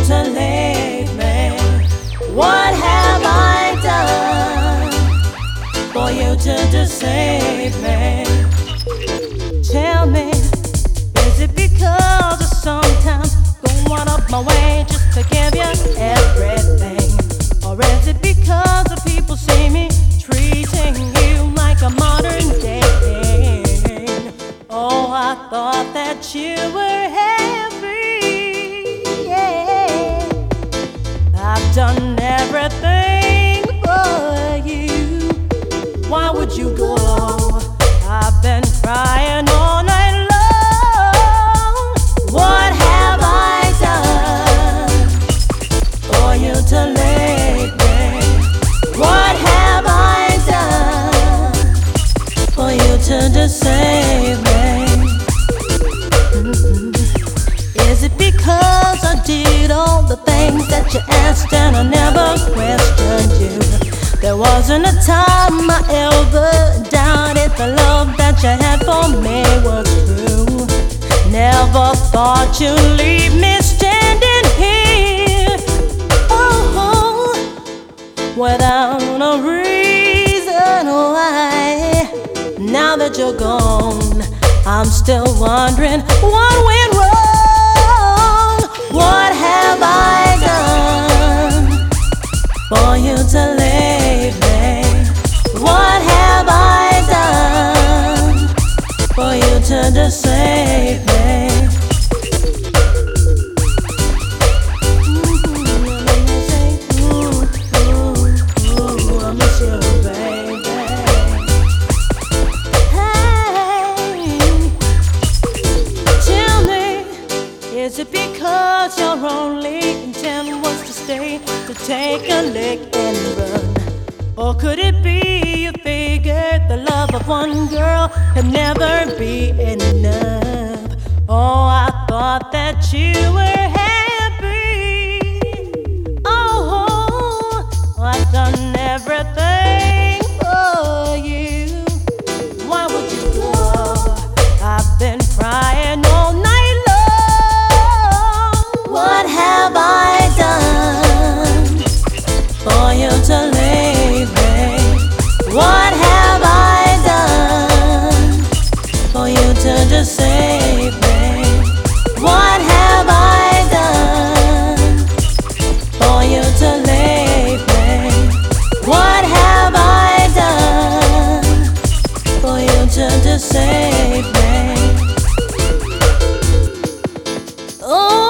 to leave me? What have I done for you to deceive me? Tell me, is it because I sometimes go out of my way just to give you everything? Or is it because the people see me treating you like a modern day king? Oh, I thought that you were happy, yeah. I've done everything for you. Why would you go? I've been crying all night long. What have I done for you to leave me? What have I done for you to deceive me? Is it because I did all the things that you asked and I never questioned you? There wasn't a time I ever doubted the love that you had for me was true. Never thought you'd leave me standing here, oh, without a reason why. Now that you're gone, I'm still wondering what went wrong. What have I done for you to leave me? What have I done for you to deceive me? I miss you, baby. Hey, tell me, is it because your only intent was to stay, to take a lick and run? Or could it be you figured the love of one girl could never be enough? Oh, I thought that you were happy. Oh, I've done everything for you. Why would you go? I've been crying all night long. What have I done for you to leave me? What have I done for you to deceive me? What have I done for you to leave me? What have I done for you to deceive me? Oh,